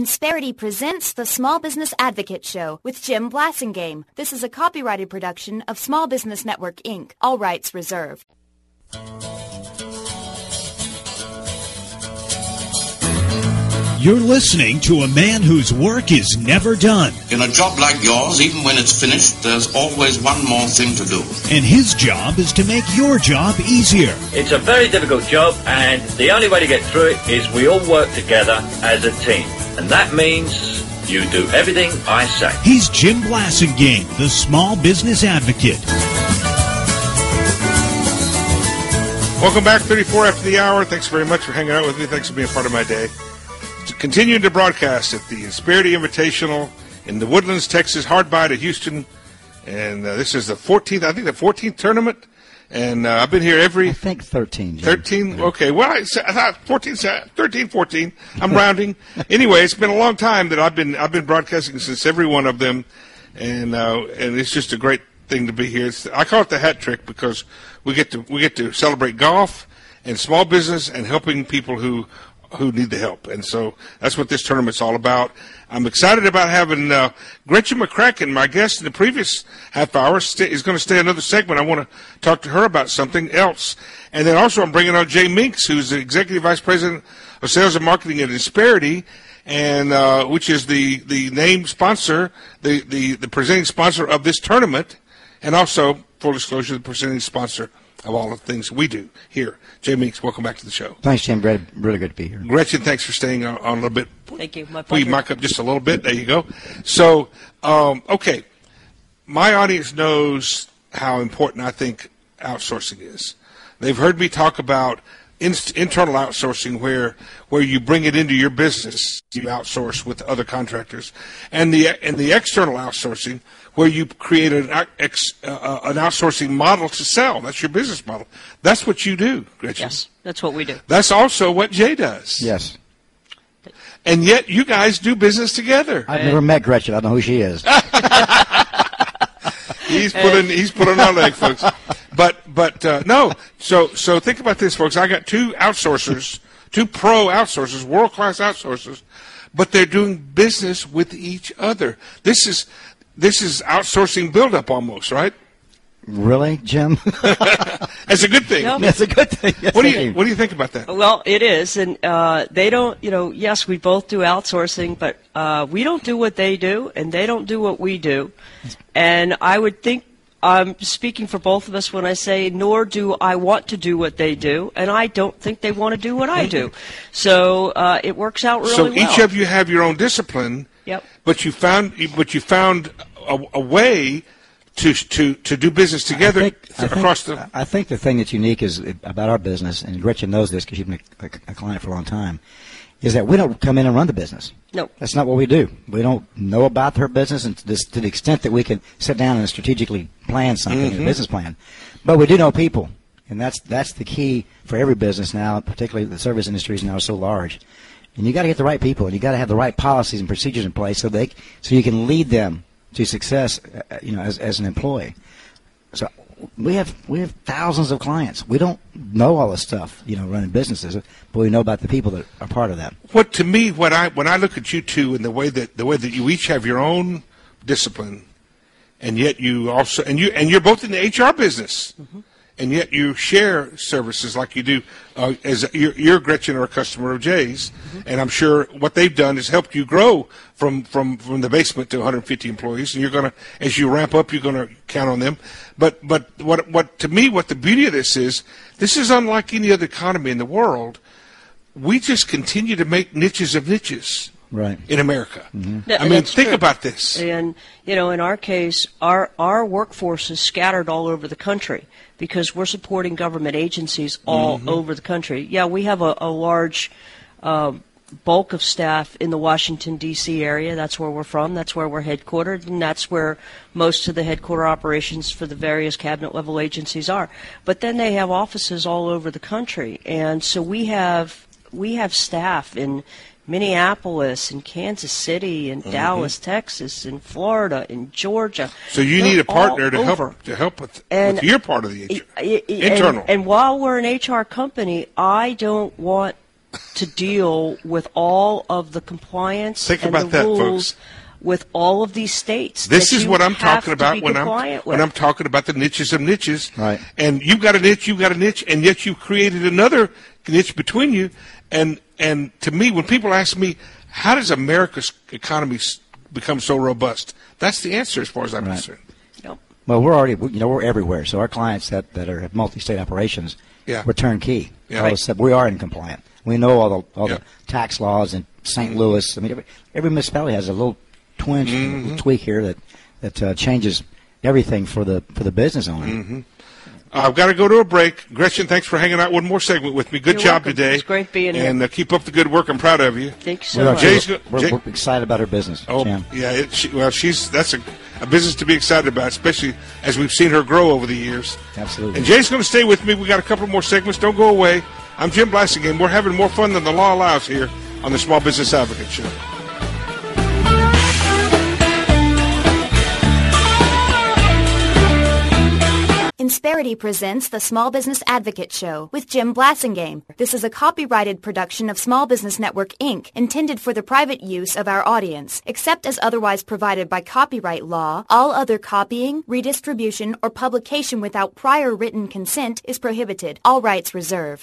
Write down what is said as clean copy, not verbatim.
Insperity presents the Small Business Advocate Show with Jim Blasingame. This is a copyrighted production of Small Business Network, Inc. All rights reserved. You're listening to a man whose work is never done. In a job like yours, even when it's finished, there's always one more thing to do. And his job is to make your job easier. It's a very difficult job, and the only way to get through it is we all work together as a team. And that means you do everything I say. He's Jim Blasingame, the Small Business Advocate. Welcome back, 34 after the hour. Thanks very much for hanging out with me. Thanks for being part of my day. Continuing to broadcast at the Insperity Invitational in the Woodlands, Texas, hard by to Houston. And this is the 14th, I think the 14th tournament. And I've been here every... I think 13. Jim. 13? Okay. Well, I thought 14, 13, 14. I'm rounding. Anyway, it's been a long time that I've been broadcasting since every one of them. And it's just a great thing to be here. I call it the hat trick because we get to celebrate golf and small business and helping people who need the help. And so that's what this tournament's all about. I'm excited about having Gretchen McCracken, my guest in the previous half hour, is going to stay another segment. I want to talk to her about something else. And then also I'm bringing on Jay Minks, who's the Executive Vice President of Sales and Marketing at Insperity, and which is the name sponsor, the presenting sponsor of this tournament, and also, full disclosure, the presenting sponsor of all the things we do here. Jay Meeks, welcome back to the show. Thanks, Jim. Really good to be here. Gretchen, thanks for staying on a little bit. Thank you. My pleasure. Will you mic up just a little bit? There you go. So, okay, my audience knows how important I think outsourcing is. They've heard me talk about internal outsourcing where you bring it into your business, you outsource with other contractors, and the external outsourcing where you create an outsourcing model to sell. That's your business model. That's what you do, Gretchen. Yes, that's what we do. That's also what Jay does. Yes. And yet you guys do business together. I've never met Gretchen. I don't know who she is. He's put on our leg, folks. But no. So think about this, folks. I got two outsourcers, two pro outsourcers, world-class outsourcers, but they're doing business with each other. This is outsourcing buildup almost, right? Really, Jim? That's a good thing. No. That's a good thing. Yes, What do you think about that? Well, it is, and they don't. Yes, we both do outsourcing, but we don't do what they do, and they don't do what we do. And I would think I'm speaking for both of us when I say, nor do I want to do what they do, and I don't think they want to do what I do. So it works out really well. So each of you have your own discipline. Yep. But you found a way to do business together across the. I think the thing that's unique is about our business, and Gretchen knows this because she's been a client for a long time, is that we don't come in and run the business. No. That's not what we do. We don't know about her business, and to the extent that we can sit down and strategically plan something, a business plan. But we do know people, and that's the key for every business now, particularly the service industries now are so large. And you got to get the right people, and you got to have the right policies and procedures in place so you can lead them to success, as an employee. So we have thousands of clients. We don't know all this stuff, running businesses, but we know about the people that are part of that. When I look at you two and the way that you each have your own discipline, and yet you also you're both in the HR business. Mm-hmm. And yet you share services like you do. As you're Gretchen, or a customer of Jay's, and I'm sure what they've done is helped you grow from the basement to 150 employees. And you're gonna, as you ramp up, you're gonna count on them. But what to me, what the beauty of this is unlike any other economy in the world. We just continue to make niches of niches. Right. In America. Mm-hmm. I mean, think about this. And, in our case, our workforce is scattered all over the country because we're supporting government agencies all over the country. Yeah, we have a large bulk of staff in the Washington, D.C. area. That's where we're from. That's where we're headquartered, and that's where most of the headquarter operations for the various cabinet-level agencies are. But then they have offices all over the country, and so we have staff in Minneapolis, in Kansas City, in Dallas, Texas, in Florida, in Georgia. So you need a partner to help with your part of the HR, internal. And while we're an HR company, I don't want to deal with all of the compliance Think and about the that, rules folks. with all of these states. This that is you what I'm have talking to about be when compliant I'm with. talking about the niches of niches. Right. And you've got a niche, and yet you've created another niche between you. And to me, when people ask me, how does America's economy become so robust? That's the answer as far as I'm concerned. Yep. Well, we're everywhere. So our clients that have multi-state operations, Yeah. we're turnkey. Yeah. All of a sudden, we are in compliant. We know all Yeah. the tax laws in St. Louis. I mean, every municipality has a little twinge, a little tweak here that changes everything for the business owner. I've got to go to a break. Gretchen, thanks for hanging out one more segment with me. Good You're job welcome. today. It's great being here. And keep up the good work. I'm proud of you. Thank you so much. Jay's We're excited about her business. Oh, Jim. yeah. That's a business to be excited about, especially as we've seen her grow over the years. Absolutely. And Jay's going to stay with me. We got a couple more segments. Don't go away. I'm Jim Blasingame. We're having more fun than the law allows here on the Small Business Advocate Show. Insperity presents the Small Business Advocate Show with Jim Blasingame. This is a copyrighted production of Small Business Network, Inc., intended for the private use of our audience. Except as otherwise provided by copyright law, all other copying, redistribution, or publication without prior written consent is prohibited. All rights reserved.